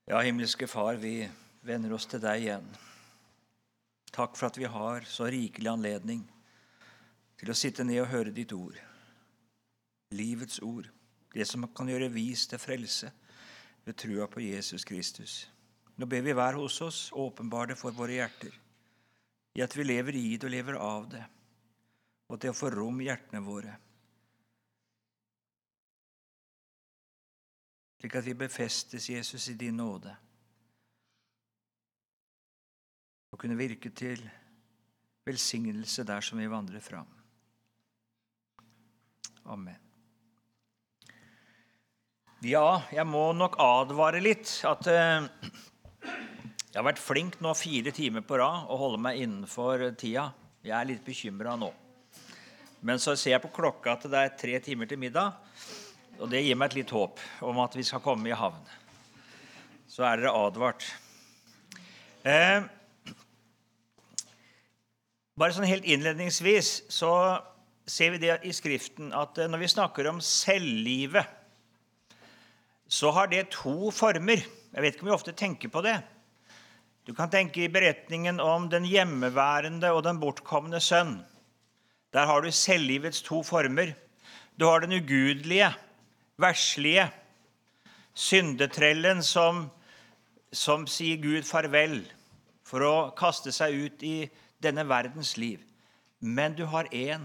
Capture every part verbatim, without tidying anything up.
Ja, himmelske Far, vi vender oss til deg igjen. Takk for at vi har så rikelig anledning til å sitte ned og høre ditt ord. Livets ord, det som kan gjøre vis til frelse ved trua på Jesus Kristus. Nå ber vi hver hos oss åpenbare det for våre hjerter, i at vi lever i det og lever av det, og til å få rom i hjertene våre, slik at vi befestes, Jesus, i din nåde, og kunne virke til velsignelse der som vi vandrer fram. Amen. Ja, jeg må nok advare litt at eh, jeg har vært flink nå fire timer på rad å holde meg innenfor tida. Jeg er litt bekymret nå. Men så ser jeg på klokka at det er tre timer til middag, og det gir meg et litt håp om at vi skal komme i havn. Så er dere advart. Eh, bare sånn helt innledningsvis så ser vi det i skriften at når vi snakker om selvlivet, så har det to former. Jeg vet ikke om vi ofte tenker på det. Du kan tenke i beretningen om den hjemmeværende og den bortkomne sønn. Der har du selvlivets to former. Du har den ugudelige, verslige, syndetrellen som, som sier Gud farvel for å kaste seg ut i denne verdens liv. Men du har en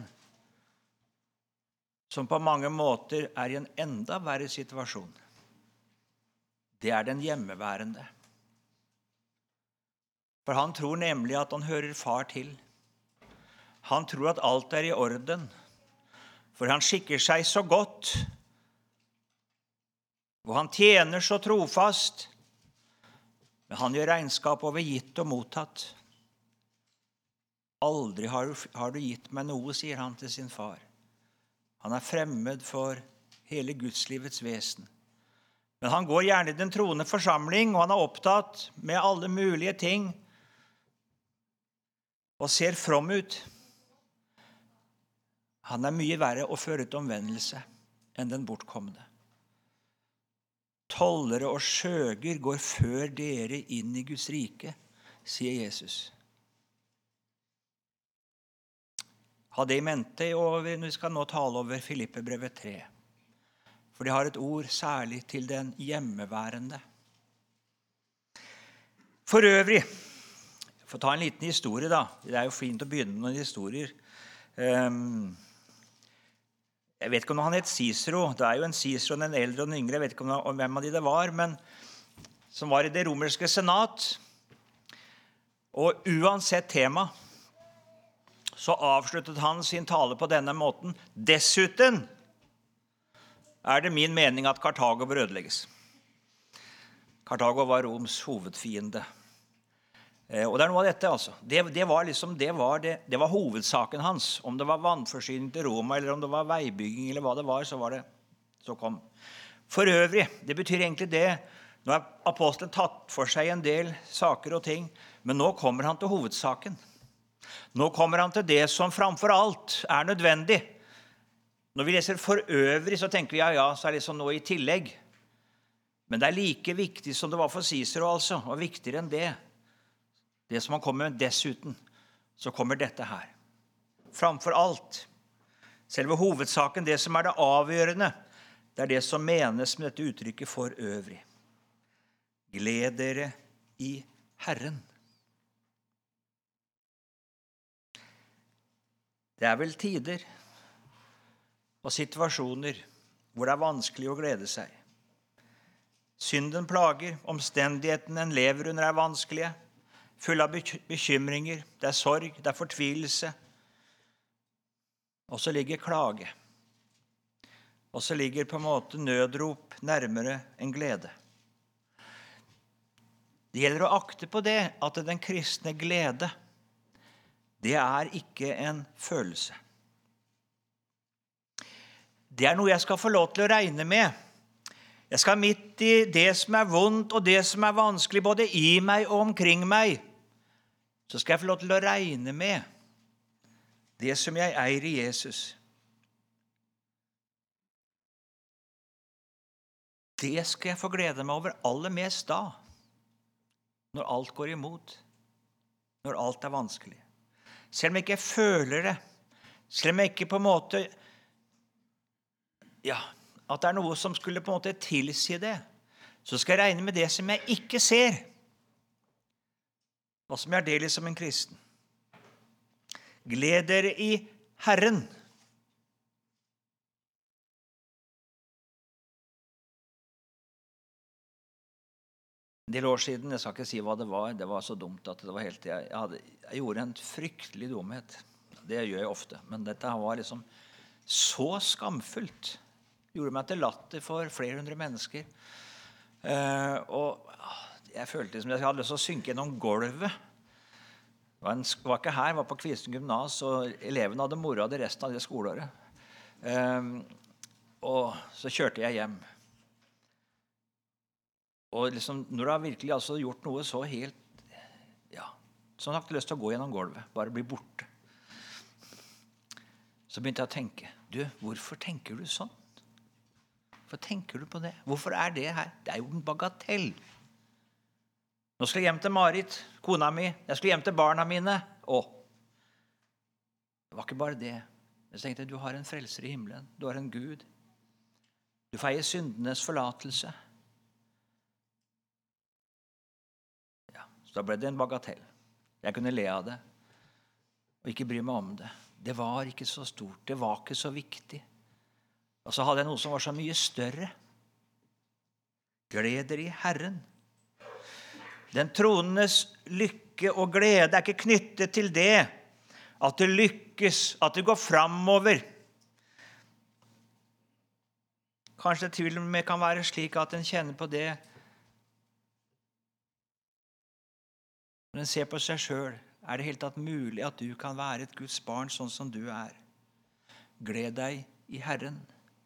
som på mange måter er i en enda verre situasjon. Det er den hjemmeværende. For han tror nemlig at han hører far til. Han tror at alt er i orden, for han skikker seg så godt, og han tjener så trofast, men han gjør regnskap over gitt og mottatt. Aldri har du, har du gitt meg noe, sier han til sin far. Han er fremmed for hele Gudslivets vesen. Men han går gjerne i den troende forsamling, og han er opptatt med alle mulige ting, og ser from ut. Han er mye verre å føre til omvendelse enn den bortkomne. Tollere og skjøger går før dere inn i Guds rike, sier Jesus. Ha det i mente, og vi skal nå tale over Filippebrevet tre. For det har et ord særlig til den hjemmeværende. For øvrig, jeg får ta en liten historie da. Det er jo fint å begynne med noen historier. Um, Jeg vet ikke om han het Cicero. Det er jo en Cicero, en eldre og en yngre. Jeg vet ikke om, om hvem av de det var, men som var i det romerske senat. Og uansett tema, så avsluttet han sin tale på denne måten. Dessuten er det min mening at Kartago bør ødelegges. Kartago var Roms hovedfiende. Og det er noe av dette, altså. Det, det, var liksom, det, var det, det var hovedsaken hans. Om det var vannforsyning til Roma, eller om det var veibygging, eller hva det var, så var det, så kom. For øvrig, det betyr egentlig det, nå har apostelen tatt for seg en del saker og ting, men nå kommer han til hovedsaken. Nå kommer han til det som framfor alt er nødvendig. Når vi leser for øvrig, så tenker vi, ja, ja, så er det liksom noe i tillegg. Men det er like viktig som det var for Cicero, altså, og viktigere enn det. Det som han kommer med dessuten, så kommer dette her. Framfor alt, selve hovedsaken, det som er det avgjørende, det er det som menes med dette uttrykket for øvrig. Gled dere i Herren. Det er vel tider og situasjoner hvor det er vanskelig å glede seg. Synden plager, omstendigheten en lever under er vanskelige, full av bekymringer, det er sorg, det er fortvilelse. Og så ligger klage. Og så ligger på en måte nødrop nærmere en glede. Det gjelder å akte på det, at den kristne glede, det er ikke en følelse. Det er noe jeg skal få lov til å regne med. Jeg skal midt i det som er vondt og det som er vanskelig, både i meg og omkring meg, så skal jeg få lov til å regne med det som jeg eier i Jesus. Det skal jeg få glede meg over aller mest da. når alt går imot, når alt er vanskelig. Selv om jeg ikke føler det, selv om jeg ikke på en måte, ja, at det er noe som skulle på en måte tilsi det, så skal jeg regne med det som jeg ikke ser, og som jeg er del i som en kristen. Gled dere i Herren. En del år siden, jeg skal ikke si hva det var, det var så dumt at det var helt, jeg, jeg, hadde, jeg gjorde en fryktelig dumhet. Det gjør jeg ofte, men dette var liksom så skamfullt. Gjorde meg til latter for flere hundre mennesker. Eh, og jeg følte som jeg hadde lyst til å synke gjennom gulvet. Det var, en, var ikke her, var på Kvisten gymnas, og eleven hadde moro av det resten av det skoleåret. Eh, og så kjørte jeg hjem. Og liksom, når du har virkelig altså gjort noe så helt, ja, så har jeg ikke lyst til å gå gjennom gulvet, bare bli borte. Så begynte jeg å tenke, du, hvorfor tenker du sånn? Hvorfor tenker du på det? Hvorfor er det her? Det er jo en bagatell. Nå skal jeg hjem til Marit, kona mi, jeg skal hjem til barna mine. Å, det var ikke bare det. Jeg tenkte, du har en frelser i himmelen, du har en Gud. Du får eie syndenes forlatelse. Så da ble det en bagatell. Jeg kunne le av det, og ikke bry meg om det. Det var ikke så stort, det var ikke så viktig. Og så hadde jeg noe som var så mye større. Gled dere i Herren. Den troendes lykke og glede er ikke knyttet til det, at det lykkes, at det går fremover. Kanskje det til og med kan være slik at en kjenner på det. Når en ser på seg selv, er det helt tatt mulig at du kan være et Guds barn sånn som du er. Gled deg i Herren.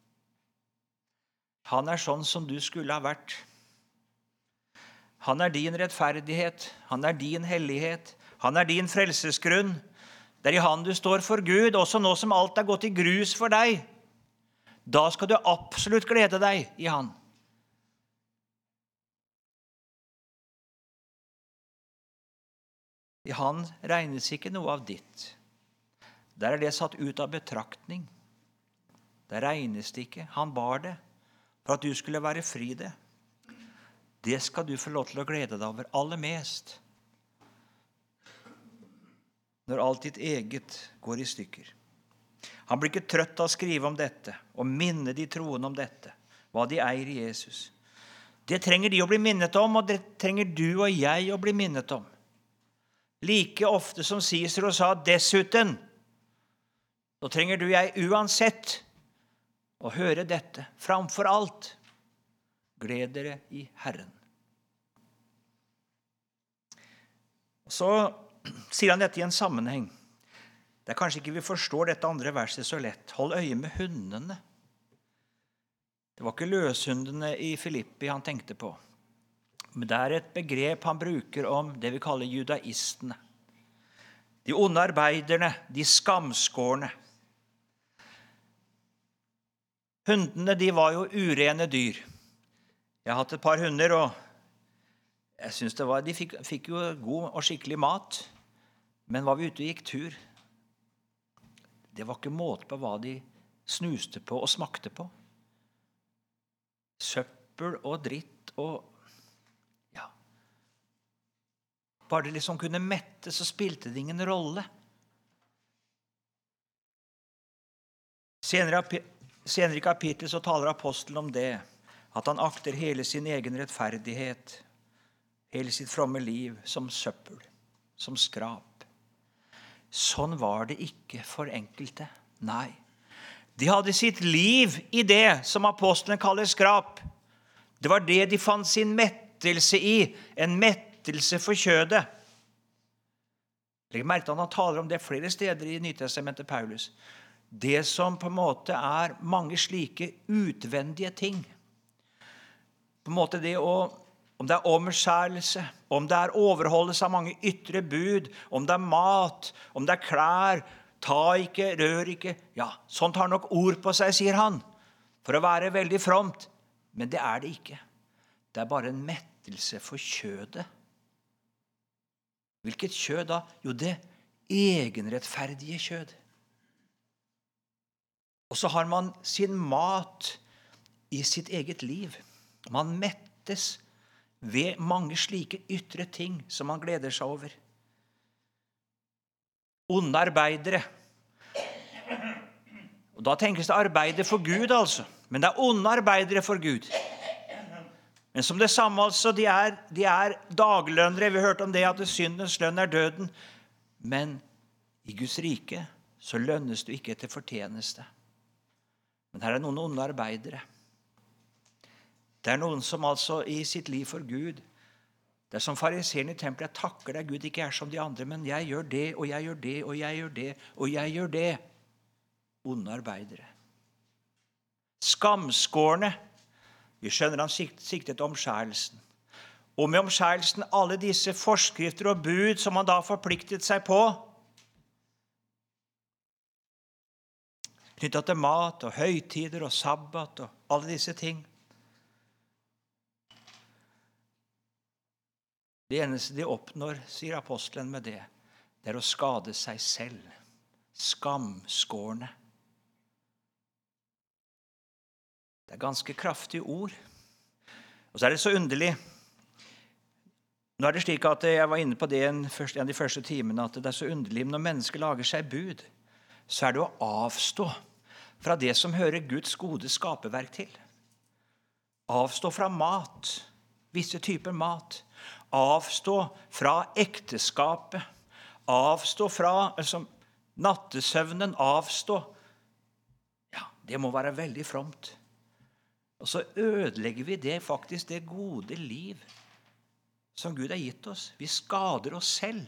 Han er sånn som du skulle ha vært. Han er din rettferdighet. Han er din hellighet. Han er din frelsesgrunn. Det er i han du står for Gud, også nå som alt er gått i grus for deg. Da skal du absolutt glede deg i han. I han regnes ikke noe av ditt. Der er det satt ut av betraktning. Der regnes det ikke. Han bar det for at du skulle være fri det. Det skal du få lov til å glede deg over aller mest. Når alt ditt eget går i stykker. Han blir ikke trøtt av å skrive om dette og minne de troende om dette, hva de eier i Jesus. Det trenger de å bli minnet om, og det trenger du og jeg å bli minnet om. Like ofte som Cicero sa dessuten, så trenger du og jeg uansett å høre dette framfor alt. Gled dere i Herren. Så sier han dette i en sammenheng. Det er kanskje ikke vi forstår dette andre verset så lett. Hold øye med hundene. Det var ikke løshundene i Filippi han tenkte på. Men det er et begrep han bruker om det vi kaller judaistene. De onde arbeiderne, de skamskårne. Hundene, de var jo urene dyr. Jeg har hatt et par hunder, og jeg synes det var, de fikk, fikk jo god og skikkelig mat. Men var vi ute og gikk tur? Det var ikke måte på hva de snuste på og smakte på. Søppel og dritt og bare det liksom kunne mette, så spilte det ingen rolle. Senere, senere i kapitlet så taler apostelen om det, at han akter hele sin egen rettferdighet, hele sitt fromme liv som søppel, som skrap. Sånn var det ikke for enkelte. Nei. De hadde sitt liv i det som apostelen kaller skrap. Det var det de fant sin mettelse i, en mettelse for kjødet. Legg merke til at han taler om det flere steder i Nytestamentet Paulus. Det som på en måte er mange slike utvendige ting. På en måte det å, om det er omskjærelse, om det er overholdelse av mange ytre bud, om det er mat, om det er klær, ta ikke, rør ikke. Ja, sånt har nok ord på seg, sier han, for å være veldig fromt. Men det er det ikke. Det er bare en mettelse for kjødet. Hvilket kjød da? Jo, det egenrettferdige kjød. Og så har man sin mat i sitt eget liv. Man mettes ved mange slike ytre ting som man gleder seg over. Onde arbeidere. Og da tenkes det arbeide for Gud, altså. Men det er onde arbeidere for Gud. Men som det samme, altså, de er, de er daglønnere. Vi har hørt om det, at syndens lønn er døden. Men i Guds rike så lønnes du ikke etter fortjeneste. Men her er noen onde arbeidere. Det er noen som altså i sitt liv for Gud, det er som fariseren i tempelet, jeg takker deg Gud, ikke er som de andre, men jeg gjør det, og jeg gjør det, og jeg gjør det, og jeg gjør det. Onde arbeidere. Skamskårne. Vi skjønner han siktet omskjærelsen. Og med omskjærelsen alle disse forskrifter og bud som han da forpliktet seg på, knyttet til mat og høytider og sabbat og alle disse ting. Det eneste de oppnår, sier apostelen med det, det er å skade seg selv. Skamskårne. Det er ganske kraftige ord. Og så er det så underlig. Nå er det slik at jeg var inne på det en, en av de første timene, at det er så underlig når mennesker lager seg bud, så er det å avstå fra det som hører Guds gode skaperverk til. Avstå fra mat, visse typer mat. Avstå fra ekteskapet. Avstå fra altså, nattesøvnen. Avstå. Ja, det må være veldig fromt. Og så ødelegger vi det faktisk det gode liv som Gud har gitt oss. Vi skader oss selv.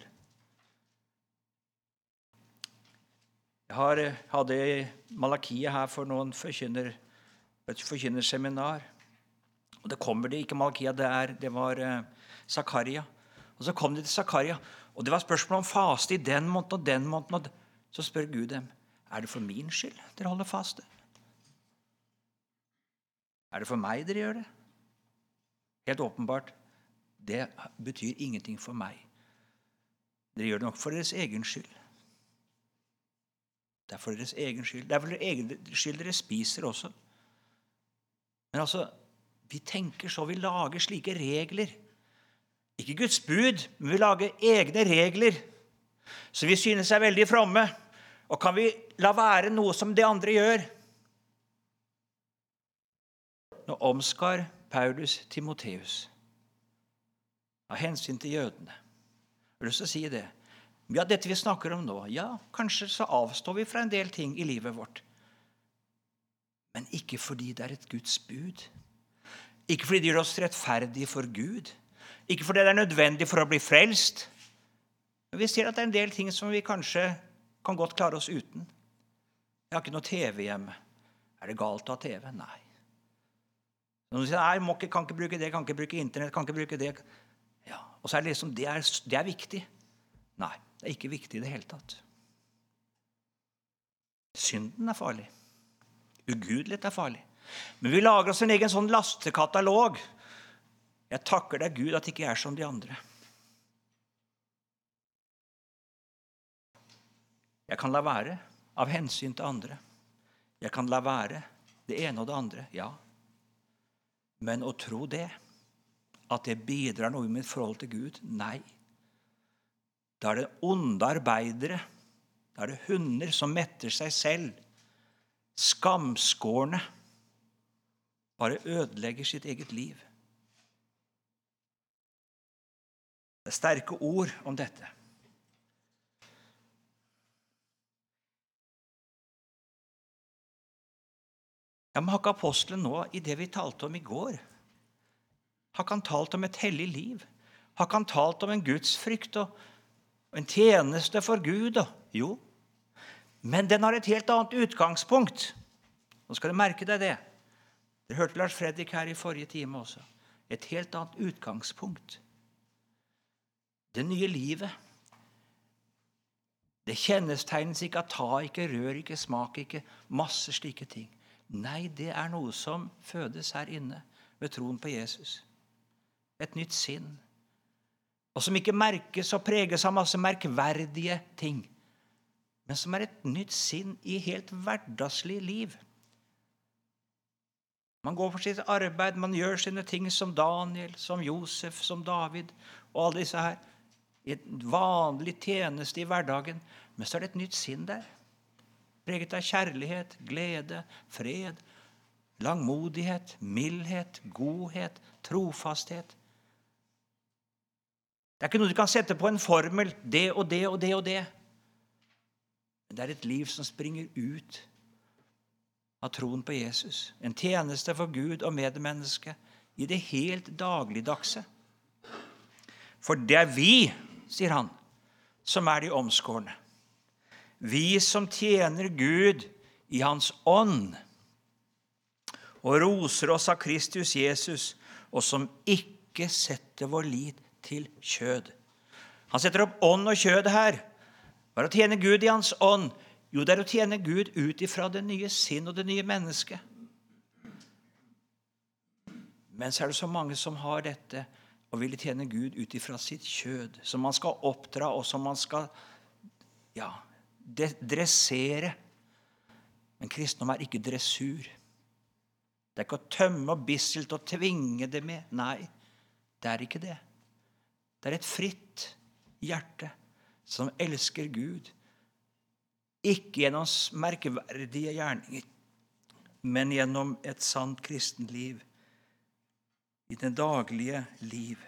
Jeg har, hadde Malakia her for noen forkynner, et forkynnerseminar. Og det kommer det ikke Malakia, det, er, det var uh, Zakaria. Og så kom det til Zakaria, og det var spørsmål om faste i den måneden og den måneden. Og så spør Gud dem, er det for min skyld dere holder faste? Er det for meg dere gjør det? Helt åpenbart, det betyr ingenting for meg. Dere gjør det nok for deres egen skyld. Det er for deres egen skyld. Det er for deres egen skyld dere spiser også. Men altså, vi tenker så, vi lager slike regler. Ikke Guds bud, men vi lager egne regler. Så vi synes er veldig fromme. Og kan vi la være noe som de andre gjør? Nå omskar Paulus Timotheus av hensyn til jødene. Jeg har lyst til å si det. Ja, dette vi snakker om nå, ja, kanskje så avstår vi fra en del ting i livet vårt. Men ikke fordi det er et Guds bud. Ikke fordi det gjør oss rettferdige for Gud. Ikke fordi det er nødvendig for å bli frelst. Men vi ser at det er en del ting som vi kanskje kan godt klare oss uten. Jeg har ikke noe T V hjemme. Er det galt å ha T V? Nei. Noen sier, nei, må ikke, kan ikke bruke det, kan ikke bruke internett, kan ikke bruke det. Ja, og så er det liksom, det er, det er viktig. Nei, det er ikke viktig i det hele tatt. Synden er farlig. Ugudelighet er farlig. Men vi lager oss en egen sånn lastekatalog. Jeg takker deg Gud at det ikke er som de andre. Jeg kan la være av hensyn til andre. Jeg kan la være det ene og det andre, ja. Men å tro det, at det bidrar noe i mitt forhold til Gud, nei. Da er det onde arbeidere, da er det hunder som metter seg selv, skamskårne, bare ødelegger sitt eget liv. Det er sterke ord om dette. Ja, men har ikke apostelen nå, i det vi talte om i går, har ikke han talt om et hellig liv? Har ikke han talt om en gudsfrykt og en tjeneste for Gud? Og, jo, men den har et helt annet utgangspunkt. Nå skal du merke deg det. Dere hørte Lars Fredrik her i forrige time også. Et helt annet utgangspunkt. Det nye livet, det kjennestegnes ikke av ta ikke, rør ikke, smak ikke, masse slike ting. Nei, det er noe som fødes her inne ved troen på Jesus. Et nytt sinn. og som ikke merkes og preges av masse merkverdige ting, men som er et nytt sinn i helt hverdagslig liv. Man går for sitt arbeid, man gjør sine ting som Daniel, som Josef, som David, og alle disse her, i et vanlig tjeneste i hverdagen, men så er det et nytt sinn der, preget av kjærlighet, glede, fred, langmodighet, mildhet, godhet, trofasthet. Det er ikke noe du kan sette på en formel, det og det og det og det. Men det er et liv som springer ut av troen på Jesus. En tjeneste for Gud og medmenneske i det helt dagligdagse. For det er vi, sier han, som er de omskårne. Vi som tjener Gud i hans ånd, og roser oss av Kristus Jesus, og som ikke setter vår lit til kjød. Han setter opp ånd og kjød her. Hva er å tjene Gud i hans ånd? Jo, det er å tjene Gud ut ifra det nye sinn og det nye mennesket. Men så er det så mange som har dette og vil tjene Gud ut ifra sitt kjød, som man skal oppdra og som man skal ja, dressere. Men kristendom er ikke dressur. Det er ikke å tømme og bisselt og tvinge det med. Nei, det er ikke det. Det er et fritt hjerte som elsker Gud. Ikke gjennom merkeverdige gjerninger, men gjennom et sant kristenliv i det daglige liv.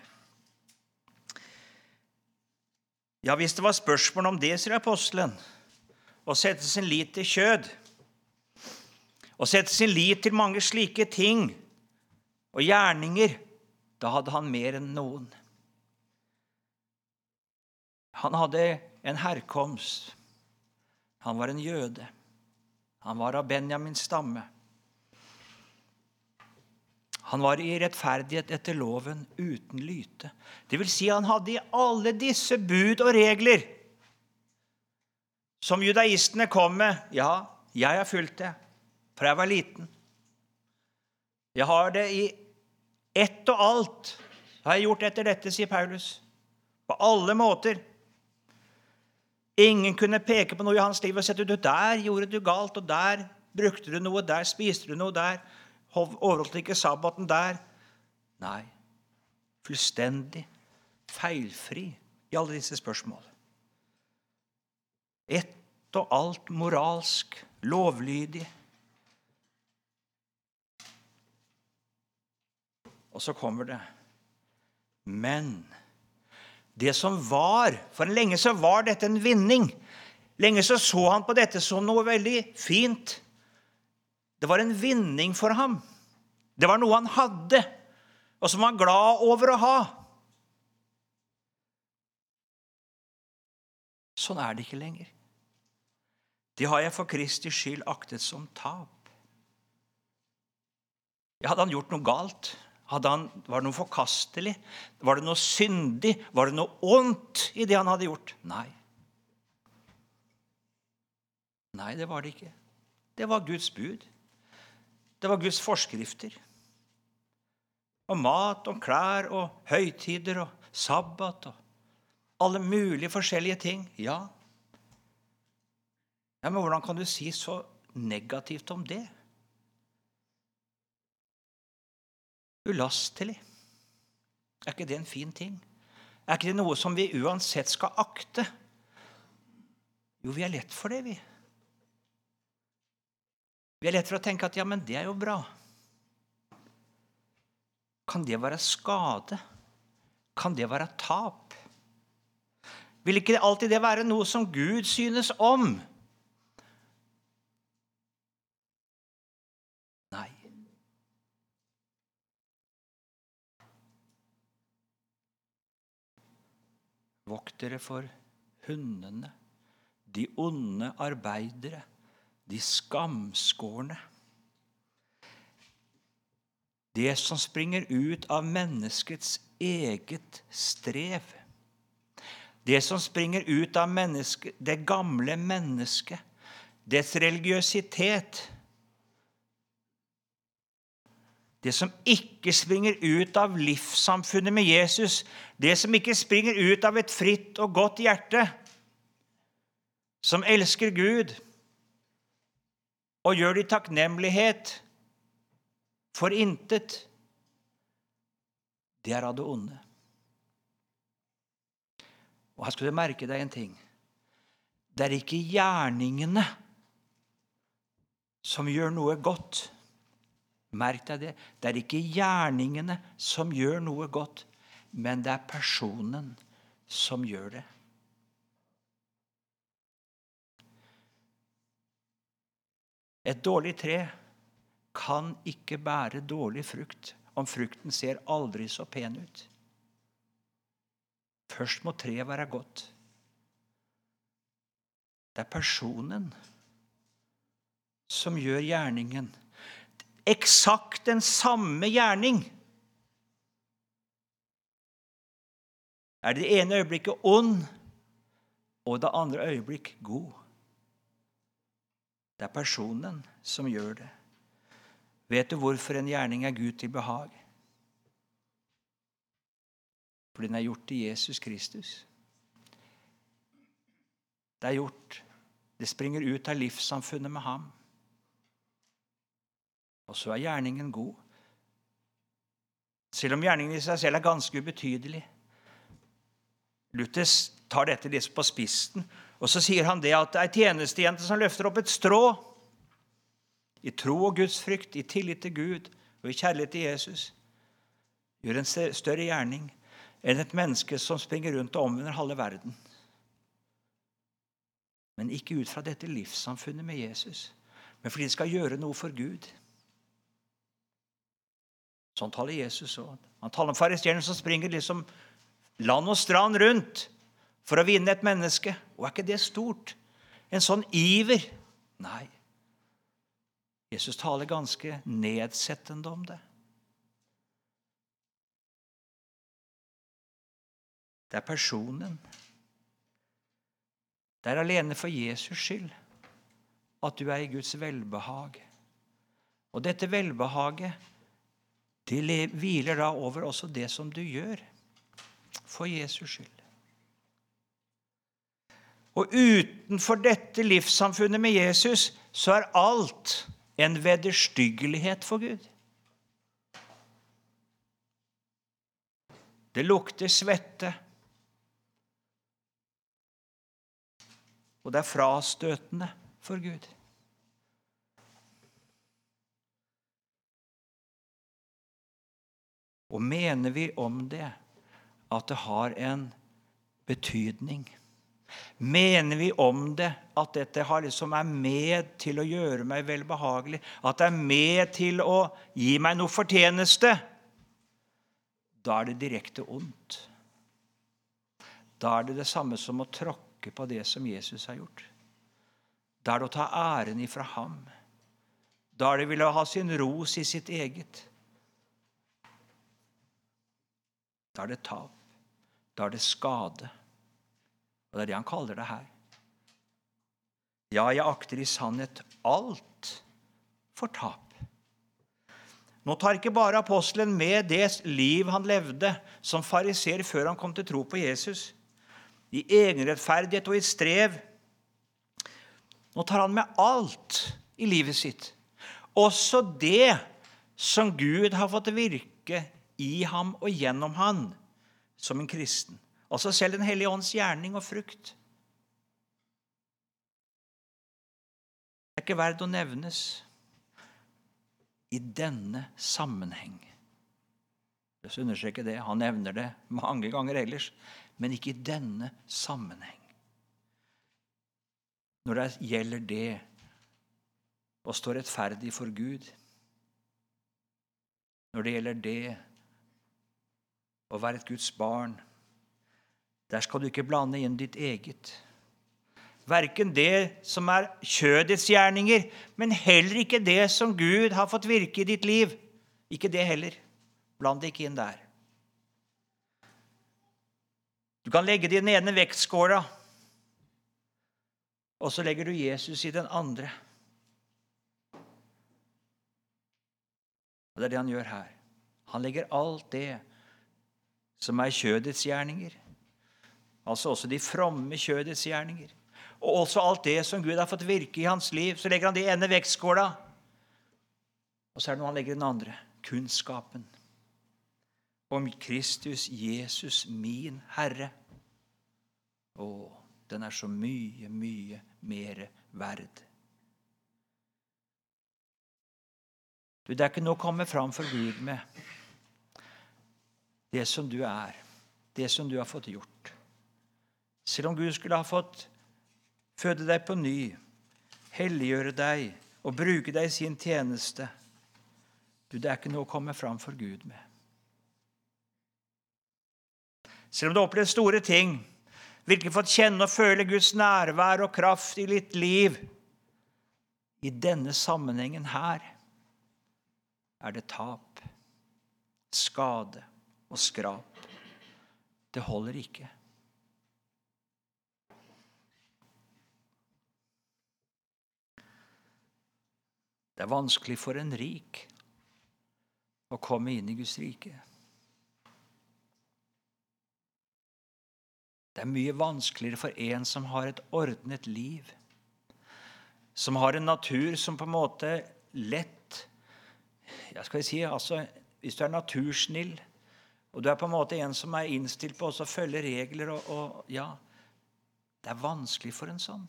Ja, hvis det var spørsmål om det, sier apostelen, å sette sin lit til kjød, å sette sin lit til mange slike ting og gjerninger, da hadde han mer enn noen. Han hadde en herkomst. Han var en jøde. Han var av Benjamins stamme. Han var i rettferdighet etter loven uten lyte. Det vil si, han hadde i alle disse bud og regler som judaistene kom med. Ja, jeg har fulgt det, for jeg var liten. Jeg har det i ett og alt. Har jeg gjort etter dette, sier Paulus. På alle måter. Ingen kunne peke på noe i hans liv og sette, du der gjorde du galt, og der brukte du noe, der spiste du noe, der overholdt ikke sabbaten der. Nei, fullstendig feilfri i alle disse spørsmål. Ett og alt moralsk, lovlydig. Og så kommer det. Men det som var, for lenge så var dette en vinning. Lenge så så han på dette som noe veldig fint. Det var en vinning for ham. Det var noe han hadde, og som han var glad over å ha. Sånn er det ikke lenger. Det har jeg for Kristi skyld aktet som tap. Ja, hadde han gjort noe galt? Hadde han, var det noe forkastelig? Var det noe syndig? Var det noe ondt i det han hadde gjort? Nei. Nei, det var det ikke. Det var Guds bud. Det var Guds forskrifter. Om mat, om klær, og høytider, og sabbat, og alle mulige forskjellige ting. Ja. Ja, men hvordan kan du si så negativt om det? Ulastelig. Er ikke det en fin ting? Er ikke det noe som vi uansett skal akte? Jo, vi er lett for det, vi. Vi er lett for å tenke at ja, men det er jo bra. Kan det være skade? Kan det være tap? Vil ikke alltid det være noe som Gud synes om? Nei. Vokt dere for hundene, de onde arbeidere, de skamskårne. Det som springer ut av menneskets eget strev. Det som springer ut av menneske, det gamle mennesket, dets religiøsitet. det som ikke springer ut av livssamfunnet med Jesus, det som ikke springer ut av et fritt og godt hjerte, som elsker Gud, og gjør det i takknemlighet for intet, det er av det onde. Og her skal du merke deg en ting. Det er ikke gjerningene som gjør noe godt. Merk deg det. Det er ikke gjerningene som gjør noe godt, men det er personen som gjør det. Et dårlig tre kan ikke bære dårlig frukt om frukten ser aldri så pen ut. Først må treet være godt. Det er personen som gjør gjerningen. Eksakt den samme gjerning. Er det ene øyeblikket ond, og det andre øyeblikk god. Det er personen som gjør det. Vet du hvorfor en gjerning er Gud til behag? Fordi den er gjort til Jesus Kristus. Det er gjort. Det springer ut av livssamfunnet med ham. Og så er gjerningen god. Selv om gjerningen i seg selv er ganske ubetydelig. Luther tar dette litt på spissen, og så sier han det at det er tjenestejente som løfter opp et strå i tro og Guds frykt, i tillit til Gud og i kjærlighet til Jesus, gjør en større gjerning enn et menneske som springer rundt og omvender halve verden. Men ikke ut fra dette livssamfunnet med Jesus, men fordi de skal gjøre noe for Gud. Sånn taler Jesus også. Han taler om fariseerne som springer liksom land og strand rundt for å vinne et menneske. Og er ikke det stort? En sånn iver? Nei. Jesus taler ganske nedsettende om det. Det er personen. Det er alene for Jesus skyld at du er i Guds velbehag. Og dette velbehaget, det hviler da over også det som du gjør for Jesus skyld. Og utenfor dette livssamfunnet med Jesus, så er alt en vederstyggelighet for Gud. Det lukter svette. Og det er frastøtende for Gud. Og mener vi om det, at det har en betydning? Mener vi om det, at dette har liksom er med til å gjøre meg velbehagelig? At det er med til å gi meg noe fortjeneste? Da er det direkte ondt. Da er det det samme som å tråkke på det som Jesus har gjort. Da er det å ta æren ifra ham. Da er det vil ha sin ros i sitt eget. Da er det tap. Da er det skade. Og det er det han kaller det her. Ja, jeg akter i sannhet alt for tap. Nå tar ikke bare apostelen med det liv han levde som fariser før han kom til tro på Jesus. I egenrettferdighet og i strev. Nå tar han med alt i livet sitt. Også det som Gud har fått virke i ham og gjennom han som en kristen. Altså selv den hellige ånds gjerning og frukt. Det er ikke verdt å nevnes i denne sammenheng. Jeg skal understreke det. Han nevner det mange ganger ellers, men ikke i denne sammenheng. Når det gjelder det å stå rettferdig for Gud, når det gjelder det å være et Guds barn, der skal du ikke blande inn ditt eget. Hverken det som er kjødets gjerninger, men heller ikke det som Gud har fått virke i ditt liv. Ikke det heller. Bland det ikke inn der. Du kan legge det i den ene vektskåla, og så legger du Jesus i den andre. det er det han gjør her. Han legger alt det som er kjødets gjerninger, altså også de fromme kjødets gjerninger, og også alt det som Gud har fått virke i hans liv, så legger han det i ene vektskåla. Og så er det noe han legger i den andre, kunnskapen om Kristus Jesus, min Herre. Å, den er så mye, mye mer verd. Du, det er ikke noe å komme fram for Gud med. Det som du er, det som du har fått gjort. Selv om Gud skulle ha fått føde deg på ny, helliggjøre deg og bruke deg i sin tjeneste, du, det er ikke noe å komme fram for Gud med. Selv om du opplever store ting, virkelig fått kjenne og føle Guds nærvær og kraft i ditt liv, i denne sammenhengen her, er det tap, skade og skrap. Det holder ikke. Det er vanskelig for en rik å komme inn i Guds rike. Det er mye vanskeligere for en som har et ordnet liv, som har en natur som på en måte lett, jeg skal si, altså, hvis du er natursnill, og du er på en måte en som er innstilt på å følge regler, og, og ja, det er vanskelig for en sånn.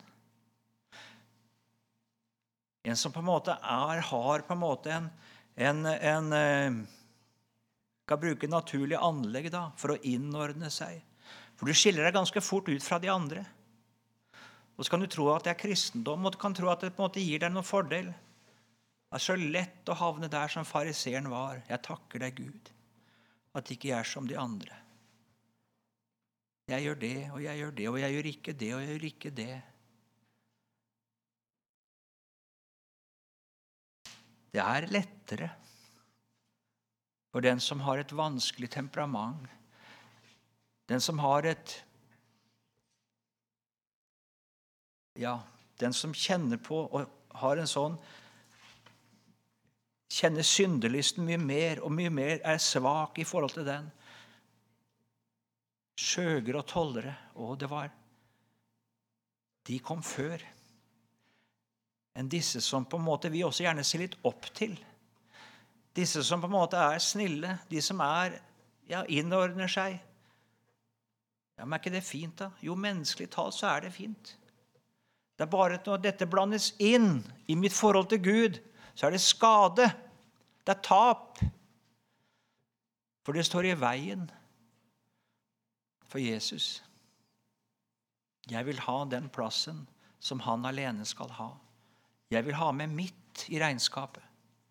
En som på en måte er, har på en måte en, en, en kan bruke naturlig anlegg da, for å innordne seg. For du skiller deg ganske fort ut fra de andre. Og så kan du tro at det er kristendom, og du kan tro at det på en måte gir deg noen fordel. Det er så lett å havne der som fariseren var. Jeg takker deg, Gud, at ikke jeg er som de andre. Jeg gjør det, og jeg gjør det, og jeg gjør ikke det, og jeg gjør ikke det. Det er lettere for den som har et vanskelig temperament, den som har et, ja, den som kjenner på og har en sånn, kjenner syndelysten mye mer, og mye mer er svak i forhold til den. Skjøger og tollere, og det var, de kom før enn disse som på en måte vi også gjerne ser litt opp til. Disse som på en måte er snille, de som er, ja, innordner seg. Ja, men er ikke det fint da? Jo, menneskelig talt så er det fint. Det er bare at når dette blandes inn i mitt forhold til Gud, så er det skade. Det er tap. For det står i veien for Jesus. Jeg vil ha den plassen som han alene skal ha. Jeg vil ha med mitt i regnskapet.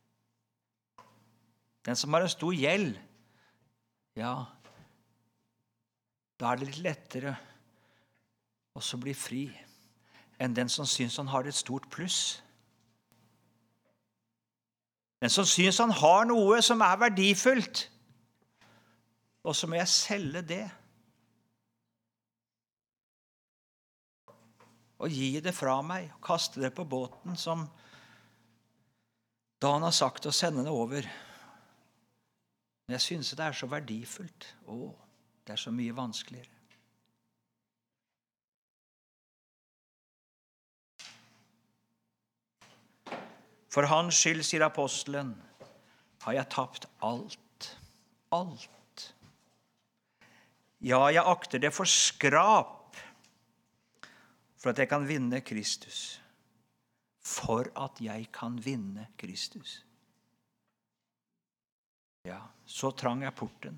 Den som har en stor gjeld, ja, da er det litt lettere også å bli fri enn den som synes han har et stort pluss. Den som synes han har noe som er verdifullt, og så må jeg selge det. Og gi det fra meg, og kaste det på båten som da han har sagt å sende det over. Men jeg synes det er så verdifullt. Å, det er så mye vanskeligere. For hans skyld, sier apostelen, har jeg tapt alt. Alt. Ja, jeg akter det for skrap, for at jeg kan vinne Kristus. For at jeg kan vinne Kristus. Ja, så trang er porten.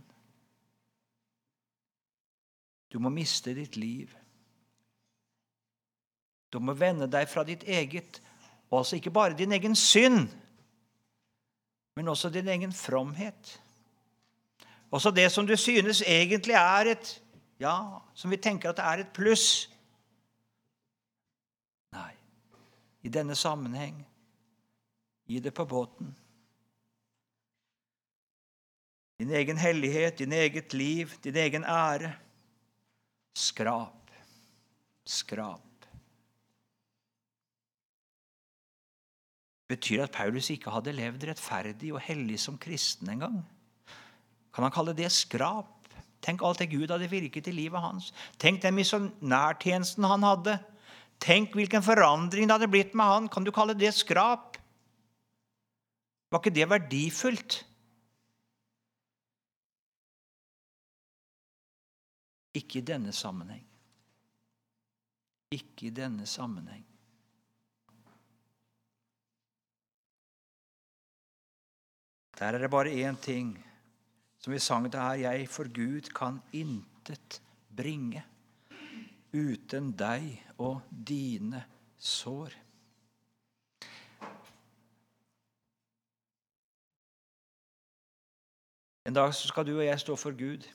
Du må miste ditt liv. Du må vende deg fra ditt eget, og altså ikke bare din egen synd, men også din egen fromhet. Også det som du synes egentlig er et, ja, som vi tenker at det er et pluss. Nei, i denne sammenheng, gi det på båten. Din egen hellighet, din eget liv, din egen ære. Skrap, skrap. betyr at Paulus ikke hadde levd rettferdig og hellig som kristen en gang. Kan han kalle det skrap? Tenk alt det Gud hadde virket i livet hans. Tenk den misjonærtjenesten han hadde. Tenk hvilken forandring det hadde blitt med han. Kan du kalle det skrap? Var ikke det verdifullt? Ikke i denne sammenheng. Ikke i denne sammenheng. Der er det bare én ting, som vi sang det her: jeg for Gud kan intet bringe uten deg og dine sår. En dag så skal du og jeg stå for Gud.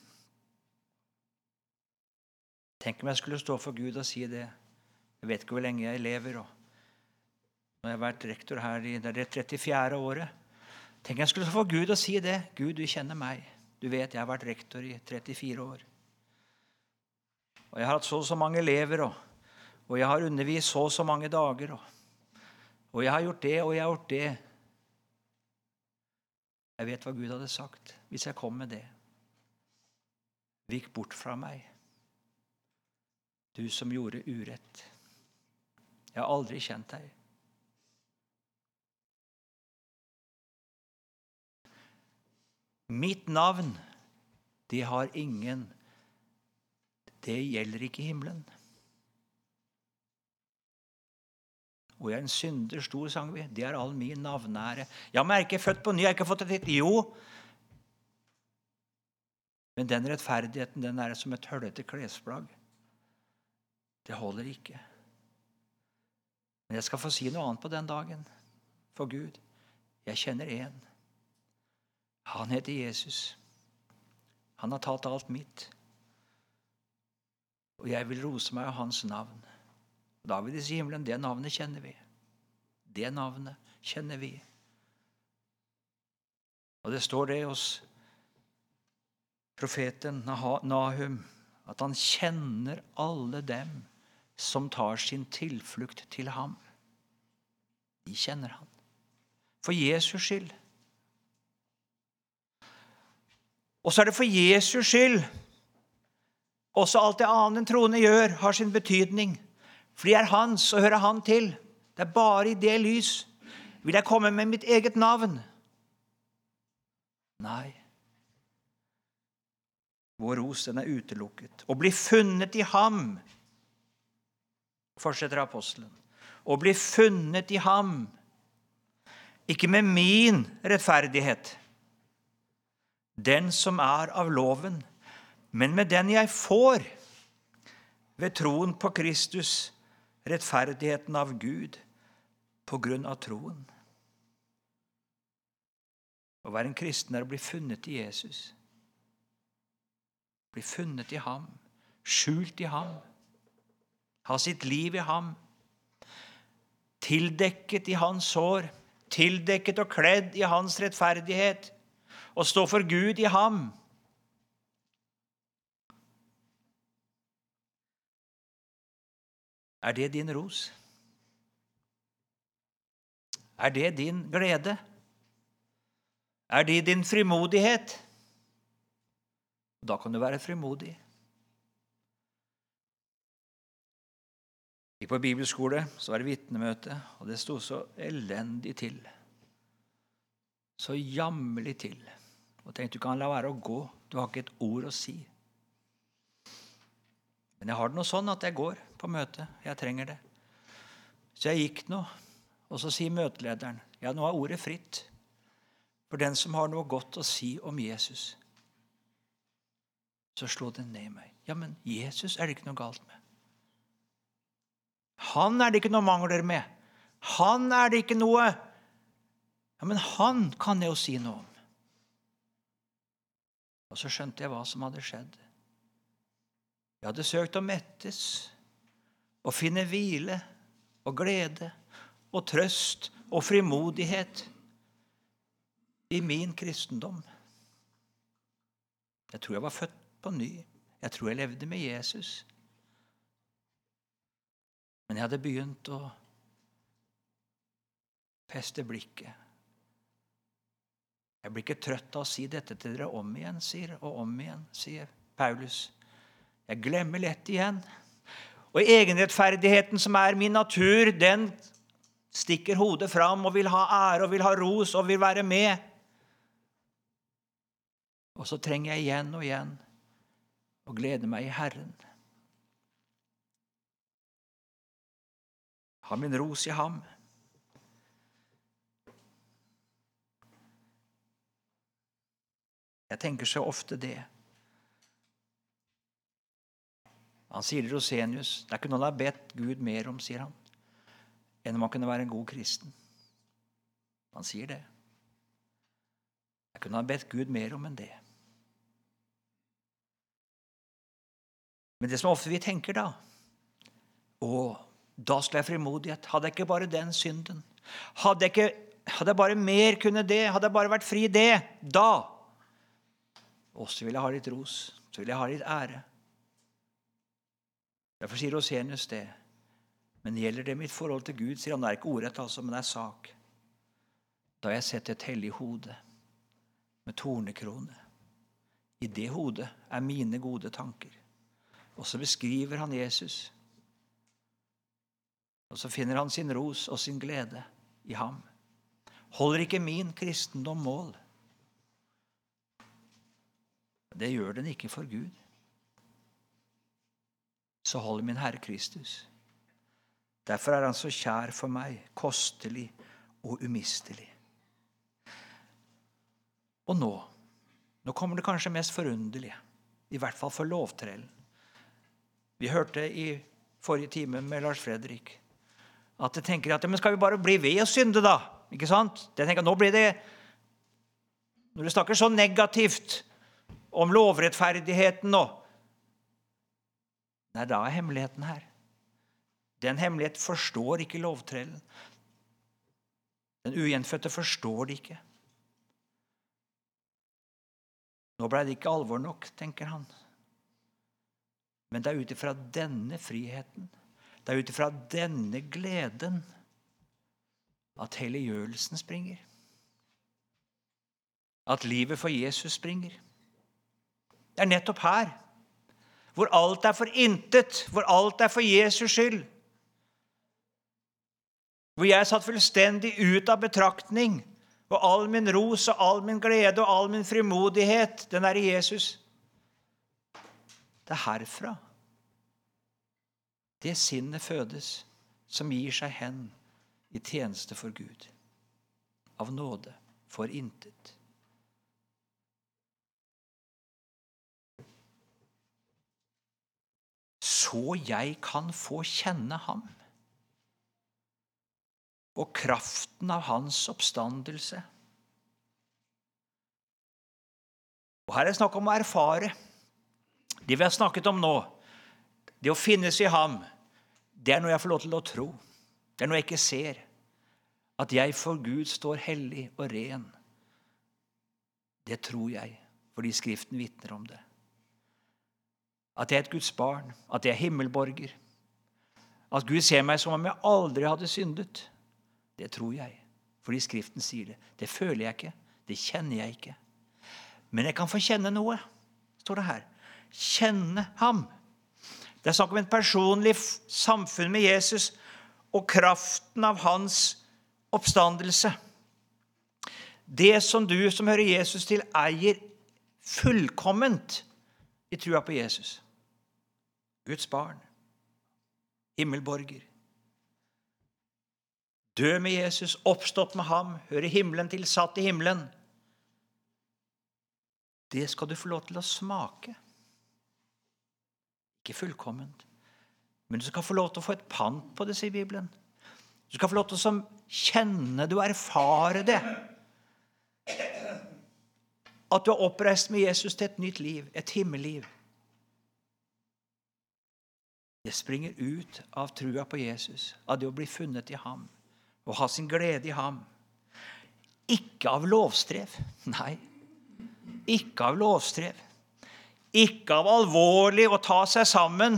Tenk om jeg skulle stå for Gud og si det. Jeg vet ikke hvor lenge jeg lever. Og når jeg har vært rektor her i det trettifjerde året. Tenk om jeg skulle stå for Gud og si det. Gud, du kjenner meg. Du vet, jeg har vært rektor i trettifire år. Og jeg har hatt så og så mange elever, og, og jeg har undervist så og så mange dager. Og, og jeg har gjort det, og jeg har gjort det. Jeg vet hva Gud hadde sagt hvis jeg kom med det. Vik bort fra meg, du som gjorde urett. Jeg har aldri kjent deg. Mitt navn, det har ingen, det gjelder ikke i himmelen. Og jeg er en synder stor, sang vi. Det er all min navnære. Ja, men jeg er ikke født på ny, jeg har ikke fått et hit. Jo, men den rettferdigheten, den er som et høllete klesplagg. Det holder ikke. Men jeg skal få si noe annet på den dagen. For Gud, jeg kjenner en. Han heter Jesus. Han har tatt alt mitt. Og jeg vil rose meg av hans navn. Da vil de si himmelen, det navnet kjenner vi. Det navnet kjenner vi. Og det står det hos profeten Nahum, at han kjenner alle dem som tar sin tilflukt til ham. De kjenner han. For Jesus skyld. Og så er det for Jesus skyld. Også alt det annet en troende gjør, har sin betydning. For de er hans, og hører han til. Det er bare i det lys. Vil jeg komme med mitt eget navn? Nei. Vår ros, den er utelukket. Og bli funnet i ham, fortsetter apostelen. Og bli funnet i ham. Ikke med min rettferdighet, den som er av loven, men med den jeg får ved troen på Kristus, rettferdigheten av Gud, på grunn av troen. Å være en kristen er å bli funnet i Jesus. Bli funnet i ham, skjult i ham, ha sitt liv i ham, tildekket i hans sår, tildekket og kledd i hans rettferdighet, og stå for Gud i ham. Er det din ros? Er det din glede? Er det din frimodighet? Da kan du være frimodig. Jeg gikk på bibelskole, så var det vitnemøte, og det stod så elendig til. Så jammerlig til. Og tenkte, du kan la være å gå. Du har ikke et ord å si. Men jeg har det noe sånn at jeg går på møte. Jeg trenger det. Så jeg gikk nå, og så sier møtelederen, ja, nå er ordet fritt for den som har noe godt å si om Jesus. Så slo det ned i meg. Ja, men Jesus er det ikke noe galt med. Han er det ikke noe mangler med. Han er det ikke noe. Ja, men han kan jeg jo si noe om. Og så skjønte jeg hva som hadde skjedd. Jeg hadde søkt å mettes, og finne hvile, og glede, og trøst, og frimodighet i min kristendom. Jeg tror jeg var født på ny. Jeg tror jeg levde med Jesus. Men jeg hadde begynt å fester blikket. Jeg blir ikke trøtt av å si dette til dere om igjen, sier, og om igjen, sier Paulus. Jeg glemmer lett igjen. Og egenrettferdigheten som er min natur, den stikker hodet fram og vil ha ære og vil ha ros og vil være med. Og så trenger jeg igjen og igjen å glede meg i Herren. Ha min ros i ham. Jeg tenker så ofte det. Han sier til Rosenius, det er ikke noe han har bedt Gud mer om, sier han, enn om han kunne være en god kristen. Han sier det. Jeg kunne ha bedt Gud mer om enn det. Men det som ofte vi tenker da, å, da skulle jeg frimodighet, hadde jeg ikke bare den synden, hadde jeg, ikke, hadde jeg bare mer kunne det, hadde jeg bare vært fri det, da, og så vil jeg ha litt ros, så vil jeg ha litt ære. Derfor sier Rosenius det. Men gjelder det mitt forhold til Gud, sier han, det er ikke ordrett altså, men det er sak. Da har jeg sett et hellig hode med tornekrone. I det hodet er mine gode tanker. Og så beskriver han Jesus. Og så finner han sin ros og sin glede i ham. Holder ikke min kristendom mål? Det gjør den ikke for Gud. Så holder min Herre Kristus. Derfor er han så kjær for meg, kostelig og umistelig. Og nå, nå kommer det kanskje mest forunderlige, i hvert fall for lovtrellen. Vi hørte i forrige time med Lars Fredrik, at jeg tenker at, men skal vi bare bli ved å synde da? Ikke sant? Jeg tenker, nå blir det, når du snakker så negativt om lovrettferdigheten nå, nei, da er hemmeligheten her. Den hemmelighet forstår ikke lovtrellen. Den ugjenfødte forstår det ikke. Nå ble det ikke alvor nok, tenker han. Men det er ut ifra denne friheten, det er ut ifra denne gleden, at helliggjørelsen springer. At livet for Jesus springer. Det er nettopp her, hvor alt er for intet, hvor alt er for Jesus skyld. Hvor jeg er satt fullstendig ut av betraktning, og all min ros og all min glede og all min frimodighet, den er i Jesus. Det er herfra det sinnet fødes, som gir seg hen i tjeneste for Gud. Av nåde, for intet. Så jeg kan få kjenne ham, og kraften av hans oppstandelse. Og her er det snakk om å erfare. Det vi har snakket om nå, det å finnes i ham, det er noe jeg får lov til å tro. Det er noe jeg ikke ser. At jeg for Gud står hellig og ren. Det tror jeg, fordi Skriften vitner om det. At jeg er et Guds barn, at jeg er himmelborger. At Gud ser meg som om jeg aldri hadde syndet. Det tror jeg, fordi Skriften sier det. Det føler jeg ikke, det kjenner jeg ikke. Men jeg kan få kjenne noe, står det her. Kjenne ham. Det er snakk om et personlig samfunn med Jesus og kraften av hans oppstandelse. Det som du som hører Jesus til eier fullkomment i trua på Jesus. Guds barn, himmelborger. Dø med Jesus, oppstått med ham, hører himmelen til, satt i himmelen. Det skal du få lov til å smake. Ikke fullkomment, men du skal få lov til å få et pant på det, sier Bibelen. Du skal få lov til å kjenne, du erfare det. At du har oppreist med Jesus til et nytt liv, et himmelliv. Det springer ut av trua på Jesus, av det å bli funnet i ham, og ha sin glede i ham. Ikke av lovstrev, nei. Ikke av lovstrev. Ikke av alvorlig å ta seg sammen,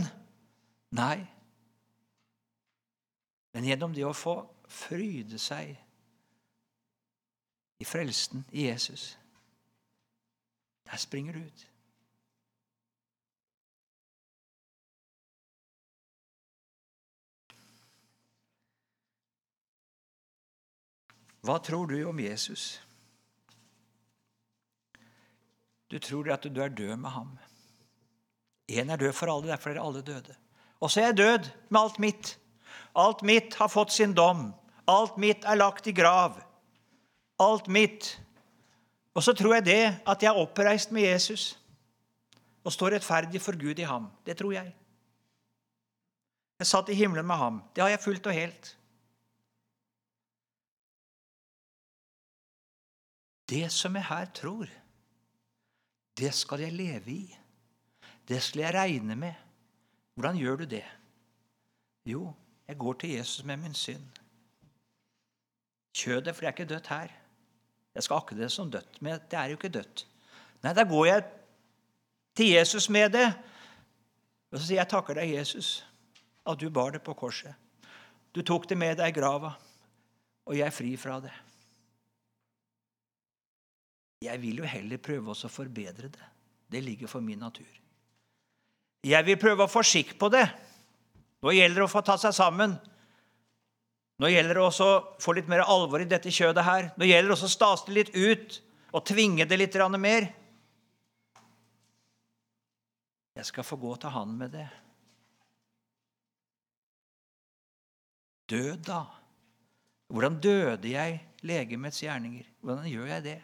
nei. Men gjennom det å få fryde seg i frelsen i Jesus. Der springer du ut. Hva tror du om Jesus? Du tror at du er død med ham. En er død for alle, derfor er alle døde. Og så er jeg død med alt mitt. Alt mitt har fått sin dom. Alt mitt er lagt i grav. Alt mitt. Og så tror jeg det at jeg er oppreist med Jesus og står rettferdig for Gud i ham. Det tror jeg. Jeg satt i himmelen med ham. Det har jeg fullt og helt. Det som jeg her tror, det skal jeg leve i. Det skal jeg regne med. Hvordan gjør du det? Jo, jeg går til Jesus med min synd. Kjødet, for jeg er ikke dødt her. Jeg skal akke det som dødt, men det er jo ikke dødt. Nei, da går jeg til Jesus med det, og så sier jeg, takker deg, Jesus, at du bar det på korset. Du tok det med deg i grava, og jeg er fri fra det. Jeg vil jo heller prøve også å forbedre det. Det ligger for min natur. Jeg vil prøve å få skikk på det. Nå gjelder det å få ta seg sammen. Nå gjelder det også å få litt mer alvor i dette kjødet her. Nå gjelder det også å stase det litt ut og tvinge det litt mer. Jeg skal få gå til han med det. Død da. Hvordan døde jeg legemets gjerninger? Hvordan gjør jeg det?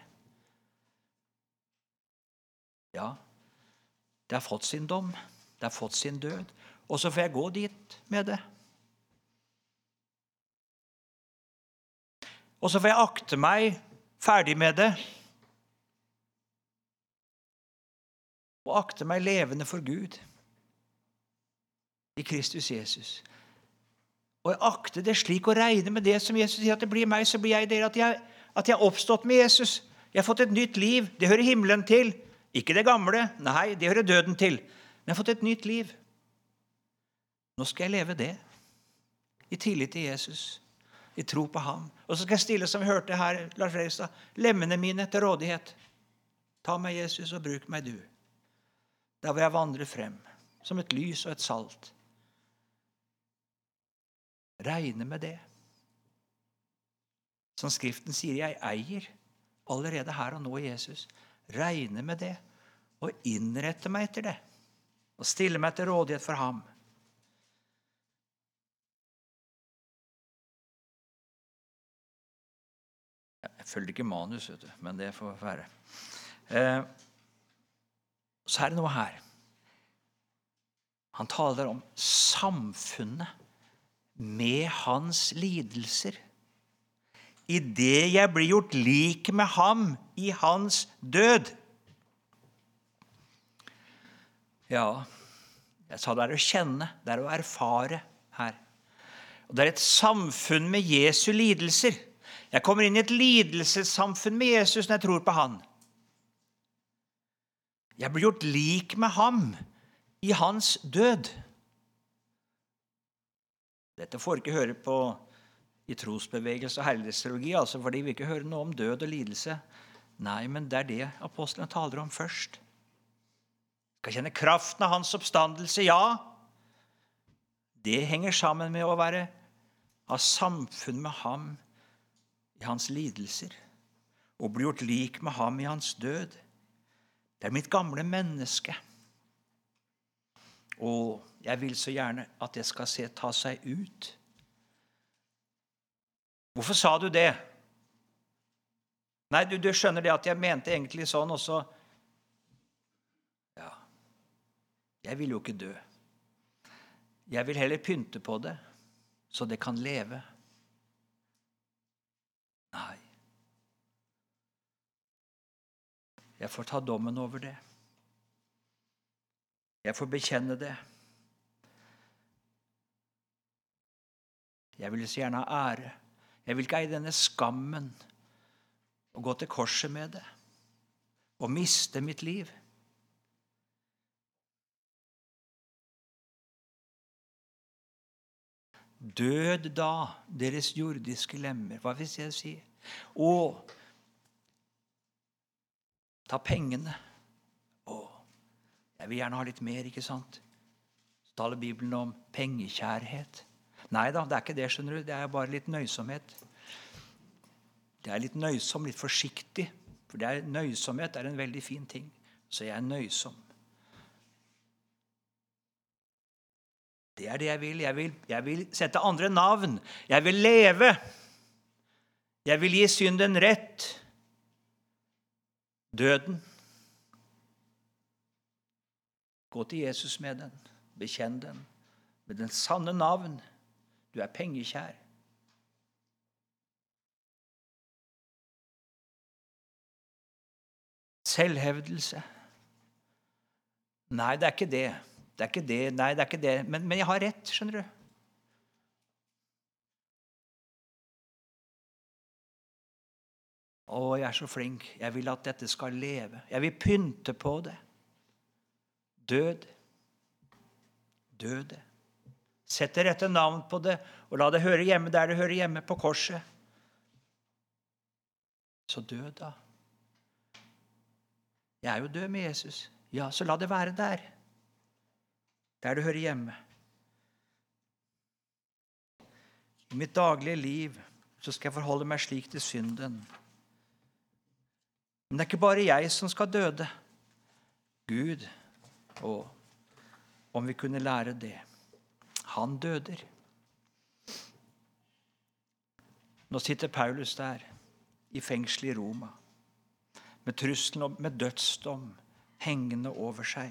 Ja, det har fått sin dom, det har fått sin død, og så får jeg gå dit med det. Og så får jeg akte meg ferdig med det, og akte meg levende for Gud i Kristus Jesus. Og jeg akte det slik å regne med det som Jesus sier, at det blir meg, så blir jeg dere, at jeg, at jeg har oppstått med Jesus. Jeg har fått et nytt liv, det hører himmelen til. Ikke det gamle, nei, det hører døden til. Men jeg har fått et nytt liv. Nå skal jeg leve det. I tillit til Jesus. I tro på ham. Og så skal jeg stille, som vi hørte her, Lars Fredrikstad, lemmene mine til rådighet. Ta meg, Jesus, og bruk meg du. Der hvor jeg vandrer frem, som et lys og et salt. Regne med det. Som Skriften sier, jeg eier allerede her og nå i Jesus. Regne med det, og innrette meg etter det, og stille meg til rådighet for ham. Jeg følger ikke manus, vet du, men det får være. Eh, så er det noe her. Han taler om samfunnet med hans lidelser. I det jeg blir gjort lik med ham i hans død. Ja, jeg sa det er å kjenne, det er å erfare her. Og det er et samfunn med Jesu lidelser. Jeg kommer inn i et lidelsessamfunn med Jesus når jeg tror på han. Jeg blir gjort lik med ham i hans død. Dette får ikke høre på i trosbevegelse og hellighetsteologi, altså fordi vi ikke hører noe om død og lidelse. Nei, men det er det apostlene taler om først. Skal kjenne kraften av hans oppstandelse, ja. Det henger sammen med å være av samfunn med ham i hans lidelser, og bli gjort lik med ham i hans død. Det er mitt gamle menneske. Og jeg vil så gjerne at det skal se ta seg ut. Hvorfor sa du det? Nei, du, du skjønner det at jeg mente egentlig sånn også. Ja, jeg vil jo ikke dø. Jeg vil heller pynte på det, så det kan leve. Nei. Jeg får ta dommen over det. Jeg får bekjenne det. Jeg vil så gjerne ha ære. Jeg vil ikke eie denne skammen og gå til korset med det og miste mitt liv. Død da, deres jordiske lemmer. Hva vil jeg si? Og Ta pengene. Å, jeg vil gjerne ha litt mer, ikke sant? Så taler Bibelen om pengekjærhet. Nei da, det er ikke det, skjønner du. Det er bare litt nøysomhet. Det er litt nøysom, litt forsiktig. For det er, nøysomhet er en veldig fin ting. Så jeg er nøysom. Det er det jeg vil. Jeg vil, jeg vil sette andre navn. Jeg vil leve. Jeg vil gi synden rett. Døden. Gå til Jesus med den. Bekjenn den. Med den sanne navn. Du er pengekjær. Selvhevdelse. Nei, det er ikke det. Det er ikke det. Nei, det er ikke det. Men, men jeg har rett, skjønner du. Å, jeg er så flink. Jeg vil at dette skal leve. Jeg vil pynte på det. Død. Død det. Sett det rette navn på det, og la det høre hjemme der det hører hjemme, på korset. Så død da. Jeg er jo død med Jesus. Ja, så la det være der. Der det hører hjemme. I mitt daglige liv så skal jeg forholde meg slik til synden. Men det er ikke bare jeg som skal døde. Gud, og om vi kunne lære det. Han døder. Nå sitter Paulus der, i fengsel i Roma, med trusselen om med dødsdom hengende over seg.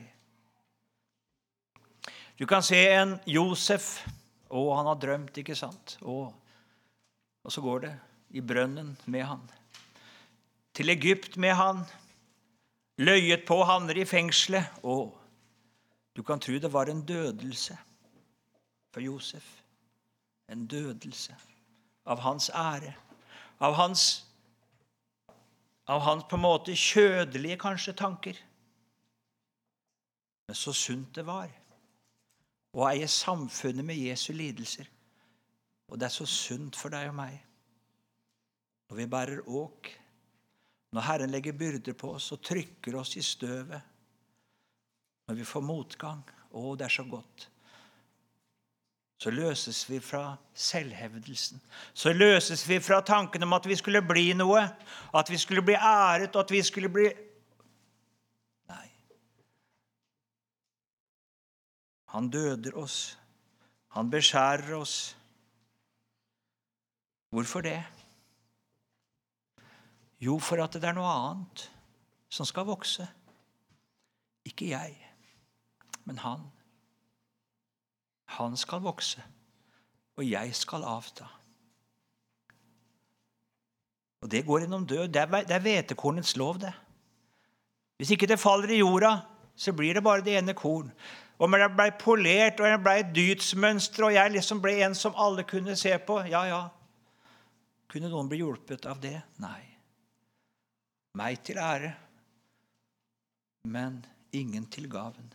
Du kan se en Josef, og han har drømt, ikke sant? Og, og så går det i brønnen med han. Til Egypt med han, løyet på havner i fengselet, og du kan tro det var en dødelse for Josef. En dødelse av hans ære, av hans, av hans på en måte kjødelige kanskje tanker. Men så sunt det var å eie samfunnet med Jesu lidelser. Og det er så sunt for deg og meg. Når vi bærer åk, når Herren legger byrder på oss og trykker oss i støvet, når vi får motgang, å, det er så godt. Så løses vi fra selvhevdelsen. Så løses vi fra tanken om at vi skulle bli noe, at vi skulle bli æret, og at vi skulle bli... Nei. Han døder oss. Han beskjærer oss. Hvorfor det? Jo, for at det er noe annet som skal vokse. Ikke jeg, men han. Han skal vokse, og jeg skal avta. Og det går gjennom død. Det er, det er hvetekornets lov, det. Hvis ikke det faller i jorda, så blir det bare det ene korn. Og når det ble polert, og det ble et dydsmønster, og jeg liksom ble en som alle kunne se på, ja, ja. Kunne noen bli hjulpet av det? Nei. Meg til ære, men ingen til gaven.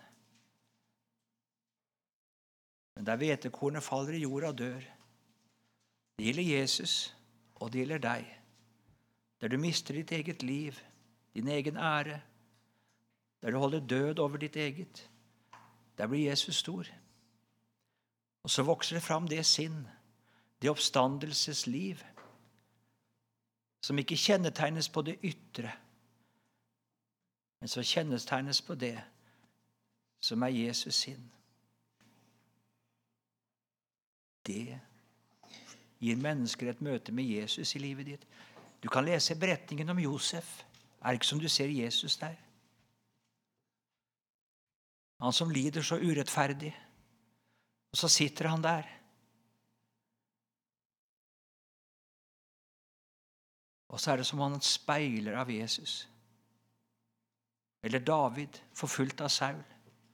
Men der hvetekornet faller i jorda og dør. Det gjelder Jesus, og det gjelder deg. Der du mister ditt eget liv, din egen ære, der du holder død over ditt eget, der blir Jesus stor. Og så vokser det fram det sinn, det oppstandelsesliv, som ikke kjennetegnes på det ytre, men som kjennetegnes på det som er Jesus sinn. Det gir mennesker et møte med Jesus i livet ditt. Du kan lese beretningen om Josef. Er det ikke som du ser Jesus der? Han som lider så urettferdig. Og så sitter han der. Og så er det som han speiler av Jesus. Eller David, forfulgt av Saul.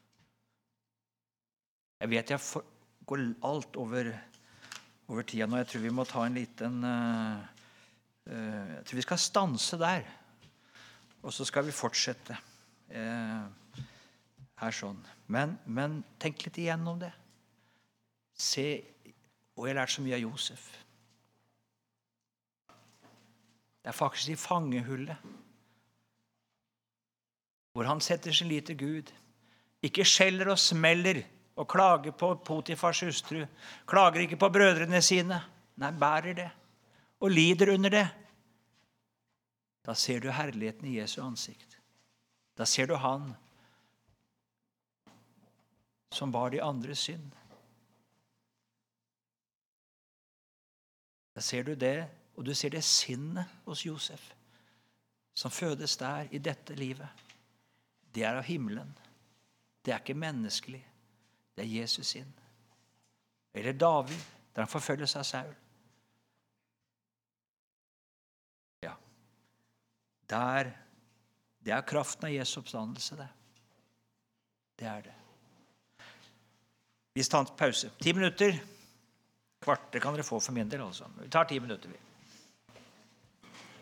Jeg vet jeg for, går alt over, over tida nå. Jeg tror vi må ta en liten... Uh, uh, jeg tror vi skal stanse der. Og så skal vi fortsette. Uh, her sånn. Men, men tenk litt igjennom det. Se, og jeg har lært så mye av Josef. Det er faktisk i fangehullet hvor han setter sin lit til Gud. Ikke skjeller og smeller og klager på Potifars hustru. Klager ikke på brødrene sine. Nei, bærer det og lider under det. Da ser du herligheten i Jesu ansikt. Da ser du han som bar de andres synd. Da ser du det, og du ser det sinnet hos Josef, som fødes der i dette livet. Det er av himmelen. Det er ikke menneskelig. Det er Jesus sin. Eller David, der han forfølges av Saul. Ja, der, det er kraften av Jesu oppstandelse, det. Det er det. Vi tar en pause. Ti minutter. Kvart, det kan dere få for min del, altså. Vi tar ti minutter, vi.